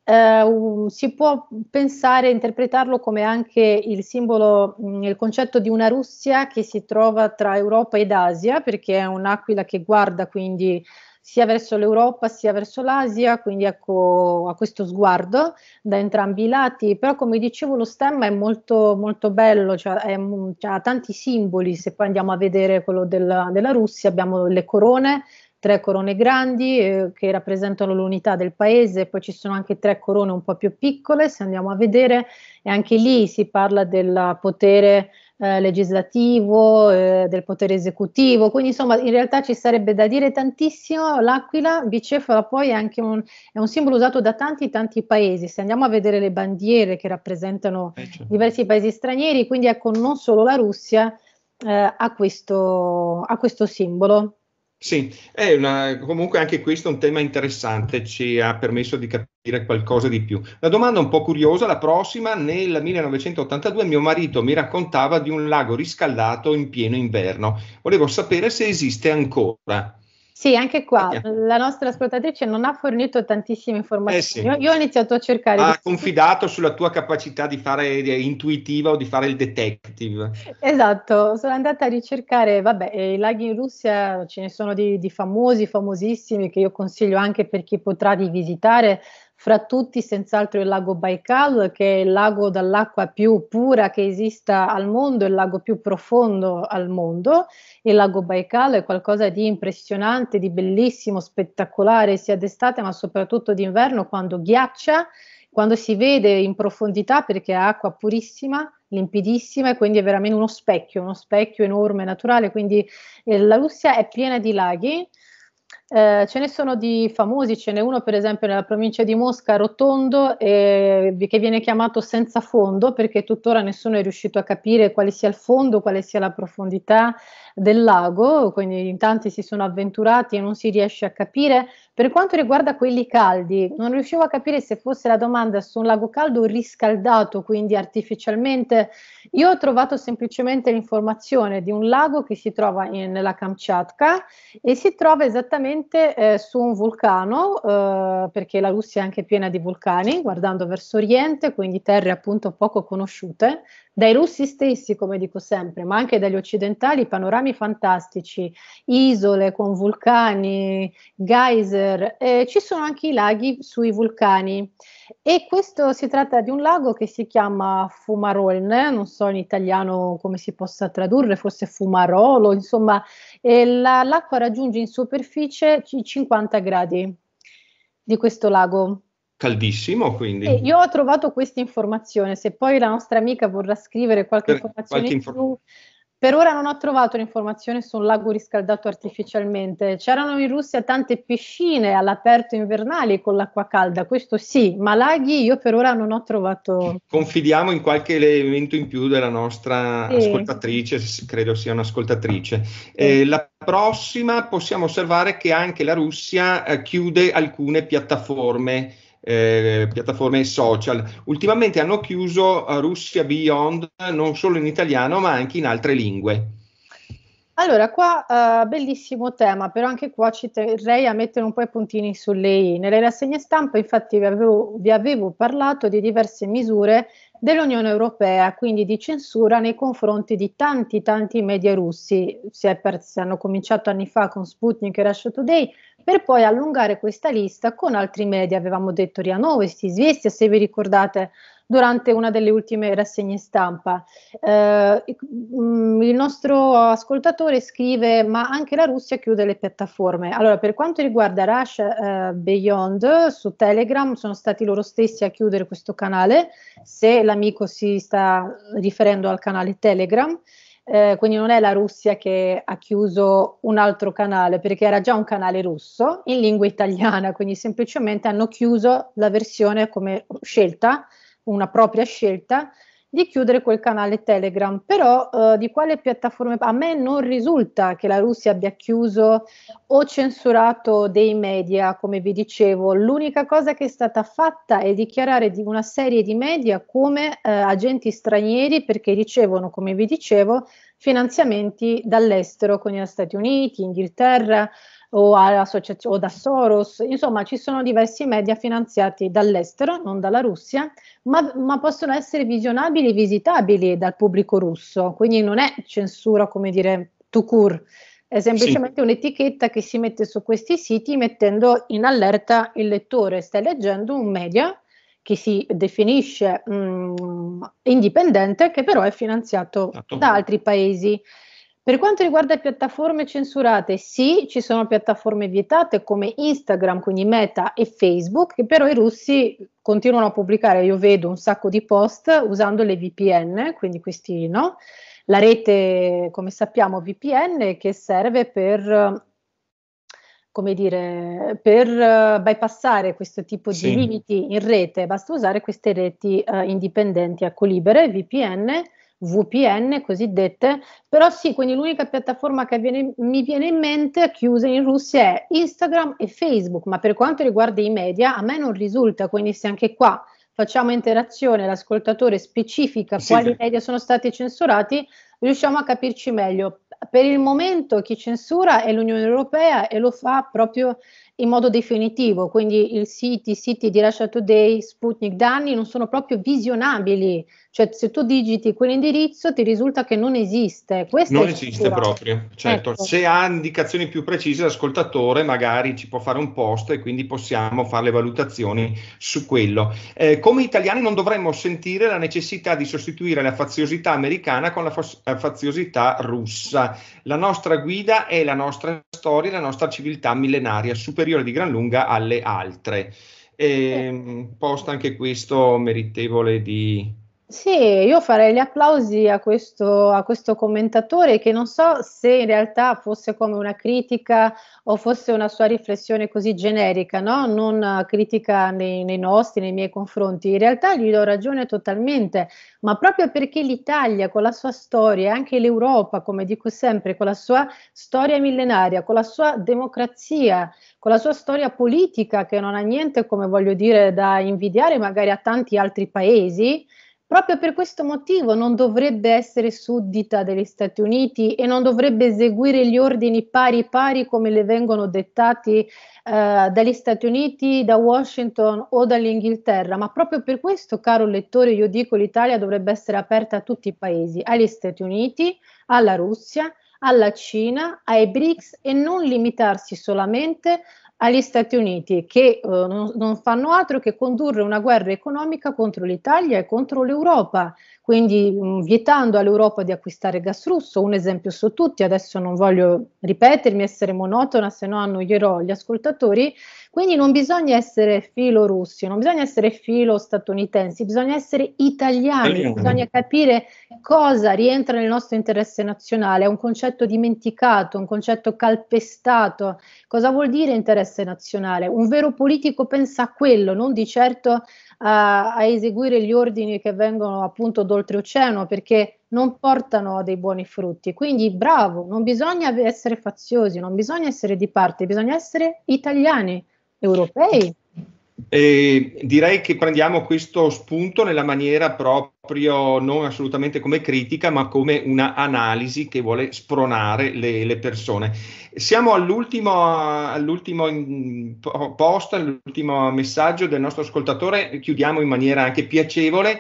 si può pensare, interpretarlo come anche il simbolo, il concetto di una Russia che si trova tra Europa ed Asia, perché è un'aquila che guarda quindi sia verso l'Europa sia verso l'Asia, quindi ecco ha questo sguardo da entrambi i lati, però come dicevo lo stemma è molto, molto bello, cioè, cioè, ha tanti simboli, se poi andiamo a vedere quello della Russia abbiamo le corone, tre corone grandi che rappresentano l'unità del paese, poi ci sono anche tre corone un po' più piccole, se andiamo a vedere, e anche lì si parla del potere legislativo, del potere esecutivo, quindi insomma in realtà ci sarebbe da dire tantissimo. L'aquila bicefala poi è anche è un simbolo usato da tanti paesi. Se andiamo a vedere le bandiere che rappresentano Certo. diversi paesi stranieri, quindi ecco non solo la Russia ha questo simbolo. Sì, comunque anche questo è un tema interessante, ci ha permesso di capire qualcosa di più. La domanda un po' curiosa, la prossima: nel 1982 mio marito mi raccontava di un lago riscaldato in pieno inverno. Volevo sapere se esiste ancora. Sì, anche qua Perché? la nostra ascoltatrice non ha fornito tantissime Eh informazioni. sì, Io ho iniziato a cercare ha confidato sulla tua capacità di fare intuitiva o di fare il detective. Esatto, sono andata a ricercare, vabbè, i laghi in Russia ce ne sono di famosi, famosissimi, che io consiglio anche per chi potrà di visitare, fra tutti senz'altro il lago Baikal, che è il lago dall'acqua più pura che esista al mondo, il lago più profondo al mondo. Il lago Baikal è qualcosa di impressionante, di bellissimo, spettacolare, sia d'estate ma soprattutto d'inverno, quando ghiaccia, quando si vede in profondità perché ha acqua purissima, limpidissima, e quindi è veramente uno specchio enorme, naturale. Quindi la Russia è piena di laghi. Ce ne sono di famosi, ce n'è uno per esempio nella provincia di Mosca, Rotondo, che viene chiamato senza fondo perché tuttora nessuno è riuscito a capire quale sia il fondo, quale sia la profondità del lago, quindi in tanti si sono avventurati e non si riesce a capire. Per quanto riguarda quelli caldi, non riuscivo a capire se fosse la domanda su un lago caldo o riscaldato, quindi artificialmente. Io ho trovato semplicemente l'informazione di un lago che si trova nella Kamchatka e si trova esattamente su un vulcano, perché la Russia è anche piena di vulcani, guardando verso oriente, quindi terre appunto poco conosciute, dai russi stessi, come dico sempre, ma anche dagli occidentali, panorami fantastici, isole con vulcani, geyser, ci sono anche i laghi sui vulcani. E questo si tratta di un lago che si chiama Fumarolne, non so in italiano come si possa tradurre, forse Fumarolo, insomma, e l'acqua raggiunge in superficie i 50 gradi di questo lago. Caldissimo, E quindi. io ho trovato questa informazione, se poi la nostra amica vorrà scrivere qualche Per informazione qualche in più, per ora non ho trovato l'informazione su un lago riscaldato artificialmente. C'erano in Russia tante piscine all'aperto invernali con l'acqua calda, questo sì, ma laghi io per ora non ho trovato. Confidiamo in qualche elemento in più della nostra Sì, ascoltatrice, credo sia un'ascoltatrice. sì. La prossima possiamo osservare che anche la Russia chiude alcune piattaforme social. Ultimamente hanno chiuso Russia Beyond non solo in italiano ma anche in altre lingue. Allora, qua bellissimo tema, però anche qua ci terrei a mettere un po' i puntini sulle i. Nelle rassegne stampa, infatti, vi avevo parlato di diverse misure dell'Unione Europea, quindi di censura nei confronti di tanti media russi. Si hanno cominciato anni fa con Sputnik e Russia Today, per poi allungare questa lista con altri media. Avevamo detto RIA Novosti, Izvestia, se vi ricordate, durante una delle ultime rassegne stampa. Il nostro ascoltatore scrive: ma anche la Russia chiude le piattaforme. Allora, per quanto riguarda Russia Beyond, su Telegram sono stati loro stessi a chiudere questo canale, se l'amico si sta riferendo al canale Telegram. Quindi non è la Russia che ha chiuso un altro canale, perché era già un canale russo in lingua italiana, quindi semplicemente hanno chiuso la versione come scelta, una propria scelta di chiudere quel canale Telegram. Però di quale piattaforma? A me non risulta che la Russia abbia chiuso o censurato dei media, come vi dicevo. L'unica cosa che è stata fatta è dichiarare di una serie di media come agenti stranieri, perché ricevono, come vi dicevo, finanziamenti dall'estero, con gli Stati Uniti, Inghilterra o da Soros. Insomma, ci sono diversi media finanziati dall'estero, non dalla Russia, ma possono essere visionabili e visitabili dal pubblico russo, quindi non è censura, come dire, tout court, è Sì. semplicemente un'etichetta che si mette su questi siti mettendo in allerta il lettore: stai leggendo un media che si definisce indipendente, che però è finanziato Esatto. da altri paesi. Per quanto riguarda piattaforme censurate, sì, ci sono piattaforme vietate come Instagram, quindi Meta e Facebook, che però i russi continuano a pubblicare. Io vedo un sacco di post usando le VPN, quindi questi no, la rete, come sappiamo, VPN, che serve per, come dire, per bypassare questo tipo di Sì, limiti in rete. Basta usare queste reti indipendenti, ecco, libere, VPN cosiddette. Però sì, quindi l'unica piattaforma che mi viene in mente chiusa in Russia è Instagram e Facebook, ma per quanto riguarda i media a me non risulta, quindi se anche qua facciamo interazione, l'ascoltatore specifica sì, quali media sono stati censurati, riusciamo a capirci meglio. Per il momento chi censura è l'Unione Europea e lo fa proprio in modo definitivo, quindi i siti di Russia Today, Sputnik, Danny non sono proprio visionabili, cioè se tu digiti quell'indirizzo ti risulta che non esiste, questa non è esiste censura. proprio. Certo, Ecco. se ha indicazioni più precise, l'ascoltatore magari ci può fare un post e quindi possiamo fare le valutazioni su quello. Come italiani non dovremmo sentire la necessità di sostituire la faziosità americana con la faziosità russa. La nostra guida è la nostra storia, la nostra civiltà millenaria, superiore di gran lunga alle altre. Post anche questo meritevole di... Sì, io farei gli applausi a questo commentatore che non so se in realtà fosse come una critica o fosse una sua riflessione così generica, no? Non critica nei nostri, nei miei confronti. In realtà gli do ragione totalmente, ma proprio perché l'Italia con la sua storia, e anche l'Europa, come dico sempre, con la sua storia millenaria, con la sua democrazia, con la sua storia politica che non ha niente, come voglio dire, da invidiare magari a tanti altri paesi. Proprio per questo motivo non dovrebbe essere suddita degli Stati Uniti e non dovrebbe eseguire gli ordini pari pari come le vengono dettati dagli Stati Uniti, da Washington o dall'Inghilterra, ma proprio per questo, caro lettore, io dico l'Italia dovrebbe essere aperta a tutti i paesi, agli Stati Uniti, alla Russia, alla Cina, ai BRICS e non limitarsi solamente agli Stati Uniti che non fanno altro che condurre una guerra economica contro l'Italia e contro l'Europa, quindi vietando all'Europa di acquistare gas russo, un esempio su tutti, adesso non voglio ripetermi, essere monotona, se no annoierò gli ascoltatori, quindi non bisogna essere filo russi, non bisogna essere filo statunitensi, bisogna essere italiani, bisogna capire cosa rientra nel nostro interesse nazionale, è un concetto dimenticato, un concetto calpestato. Cosa vuol dire interesse nazionale? Un vero politico pensa a quello, non di certo a eseguire gli ordini che vengono appunto d'oltreoceano perché non portano a dei buoni frutti. Quindi bravo, non bisogna essere faziosi, non bisogna essere di parte, bisogna essere italiani, europei. Direi che prendiamo questo spunto nella maniera proprio non assolutamente come critica, ma come una analisi che vuole spronare le persone. Siamo all'ultimo post, all'ultimo messaggio del nostro ascoltatore, chiudiamo in maniera anche piacevole.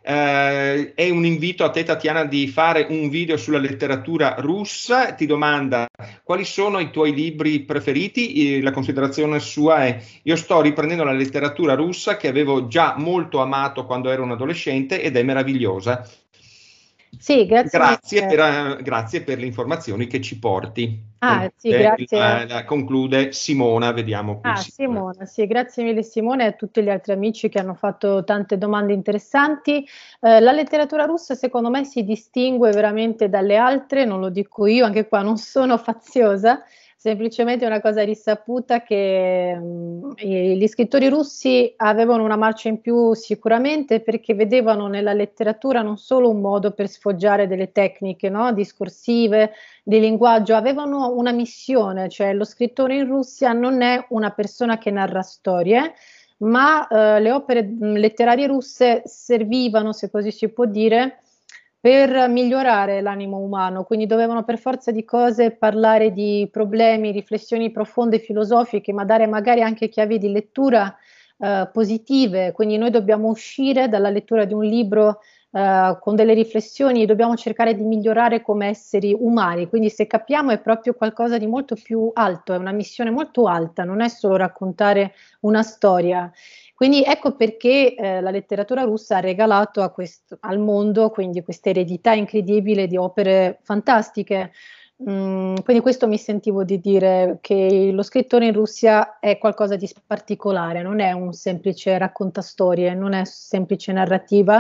È un invito a te, Tatiana, di fare un video sulla letteratura russa. Ti domanda quali sono i tuoi libri preferiti. La considerazione sua è: io sto riprendendo la letteratura russa che avevo già molto amato quando ero un adolescente ed è meravigliosa. Sì, grazie mille. Grazie per le informazioni che ci porti. Ah, sì, grazie. Conclude Simona, vediamo qui. Ah, Simona, sì, grazie mille Simone e a tutti gli altri amici che hanno fatto tante domande interessanti. La letteratura russa secondo me si distingue veramente dalle altre, non lo dico io, anche qua non sono faziosa, semplicemente è una cosa risaputa che gli scrittori russi avevano una marcia in più sicuramente perché vedevano nella letteratura non solo un modo per sfoggiare delle tecniche, no, discorsive, di linguaggio, avevano una missione, cioè lo scrittore in Russia non è una persona che narra storie, ma le opere letterarie russe servivano, se così si può dire, per migliorare l'animo umano, quindi dovevano per forza di cose parlare di problemi, riflessioni profonde filosofiche, ma dare magari anche chiavi di lettura positive, quindi noi dobbiamo uscire dalla lettura di un libro con delle riflessioni e dobbiamo cercare di migliorare come esseri umani, quindi se capiamo è proprio qualcosa di molto più alto, è una missione molto alta, non è solo raccontare una storia. Quindi ecco perché la letteratura russa ha regalato al mondo quindi questa eredità incredibile di opere fantastiche. Quindi questo mi sentivo di dire che lo scrittore in Russia è qualcosa di particolare, non è un semplice raccontastorie, non è semplice narrativa,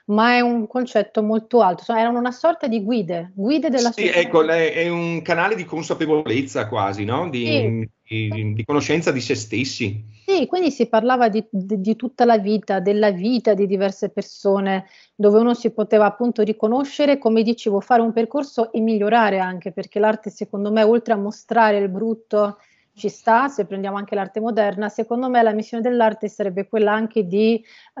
ma è un concetto molto alto, erano una sorta di guide della Sì, società. ecco, è un canale di consapevolezza quasi, no? Sì. Di conoscenza di se stessi. Sì, quindi si parlava di tutta la vita, della vita di diverse persone, dove uno si poteva appunto riconoscere, come dicevo, fare un percorso e migliorare anche, perché l'arte secondo me, oltre a mostrare il brutto, ci sta, se prendiamo anche l'arte moderna, secondo me la missione dell'arte sarebbe quella anche di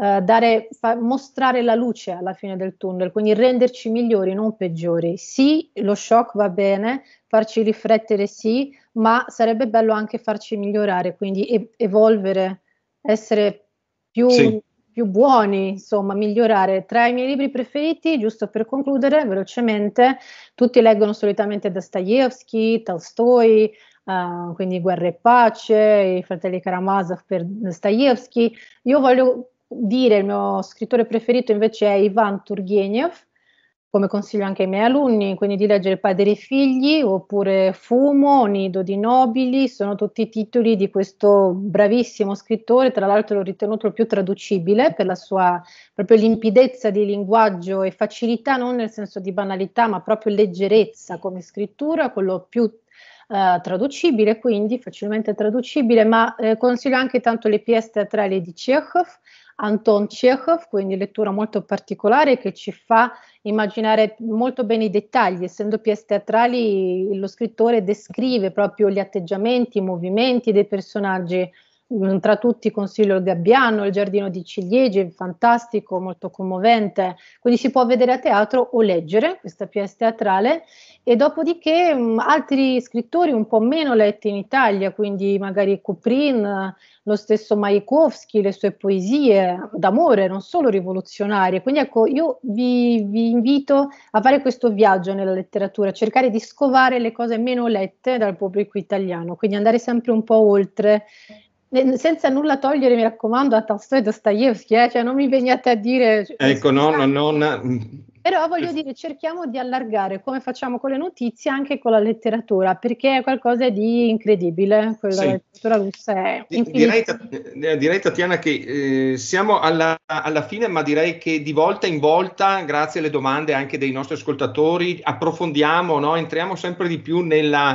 mostrare la luce alla fine del tunnel, quindi renderci migliori, non peggiori. Sì, lo shock va bene, farci riflettere sì, ma sarebbe bello anche farci migliorare, quindi evolvere, essere Sì. più buoni, insomma, migliorare. Tra i miei libri preferiti, giusto per concludere velocemente, tutti leggono solitamente Dostoevsky, Tolstoi, quindi Guerra e Pace, i fratelli Karamazov per Dostoevsky. Io voglio dire, il mio scrittore preferito invece è Ivan Turgenev, come consiglio anche ai miei alunni, quindi di leggere Padri e Figli, oppure Fumo, Nido di Nobili, sono tutti titoli di questo bravissimo scrittore, tra l'altro l'ho ritenuto il più traducibile per la sua proprio limpidezza di linguaggio e facilità, non nel senso di banalità, ma proprio leggerezza come scrittura, quello più traducibile, quindi facilmente traducibile, ma consiglio anche tanto le pièce teatrali di Chekhov, Anton Chekhov, quindi lettura molto particolare che ci fa immaginare molto bene i dettagli, essendo pièce teatrali lo scrittore descrive proprio gli atteggiamenti, i movimenti dei personaggi. Tra tutti consiglio Il Gabbiano, Il Giardino di Ciliegie, fantastico, molto commovente, quindi si può vedere a teatro o leggere questa pièce teatrale e dopodiché altri scrittori un po' meno letti in Italia, quindi magari Kuprin, lo stesso Majakovskij, le sue poesie d'amore, non solo rivoluzionarie. Quindi ecco, io vi invito a fare questo viaggio nella letteratura, cercare di scovare le cose meno lette dal pubblico italiano, quindi andare sempre un po' oltre, senza nulla togliere, mi raccomando, a Tolstoi e Dostoevsky, cioè non mi veniate a dire... Ecco, no, non... Però voglio dire, cerchiamo di allargare, come facciamo con le notizie, anche con la letteratura, perché è qualcosa di incredibile, quella Sì. letteratura russa è infinita. Direi Tatiana che siamo alla fine, ma direi che di volta in volta, grazie alle domande anche dei nostri ascoltatori, approfondiamo, no? Entriamo sempre di più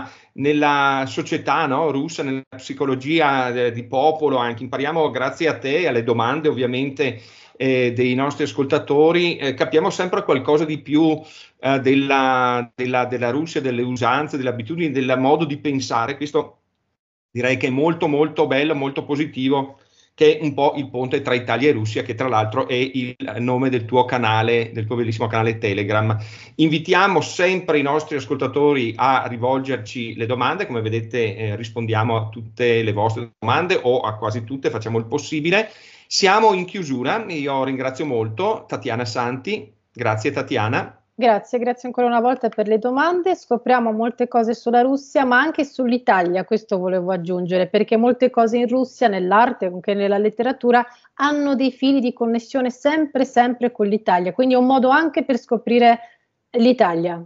nella società, no? Russa, nella psicologia di popolo, anche impariamo grazie a te e alle domande ovviamente dei nostri ascoltatori, capiamo sempre qualcosa di più della Russia, delle usanze, delle abitudini, del modo di pensare. Questo direi che è molto molto bello, molto positivo, che è un po' il ponte tra Italia e Russia, che tra l'altro è il nome del tuo canale, del tuo bellissimo canale Telegram. Invitiamo sempre i nostri ascoltatori a rivolgerci le domande, come vedete rispondiamo a tutte le vostre domande o a quasi tutte, facciamo il possibile. Siamo in chiusura, io ringrazio molto Tatiana Santi, grazie Tatiana. Grazie, grazie ancora una volta per le domande. Scopriamo molte cose sulla Russia, ma anche sull'Italia, questo volevo aggiungere, perché molte cose in Russia, nell'arte, anche nella letteratura, hanno dei fili di connessione sempre, sempre con l'Italia. Quindi è un modo anche per scoprire l'Italia.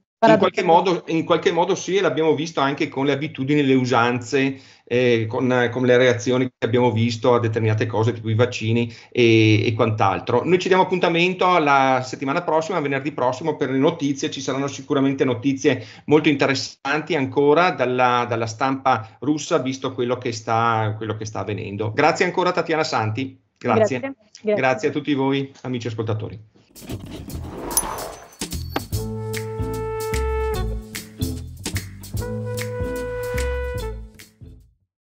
In qualche modo sì, e l'abbiamo visto anche con le abitudini, le usanze, con le reazioni che abbiamo visto a determinate cose, tipo i vaccini e quant'altro. Noi ci diamo appuntamento la settimana prossima, venerdì prossimo, per le notizie. Ci saranno sicuramente notizie molto interessanti ancora dalla stampa russa, visto quello che sta avvenendo. Grazie ancora Tatiana Santi, grazie. Grazie. Grazie a tutti voi, amici ascoltatori.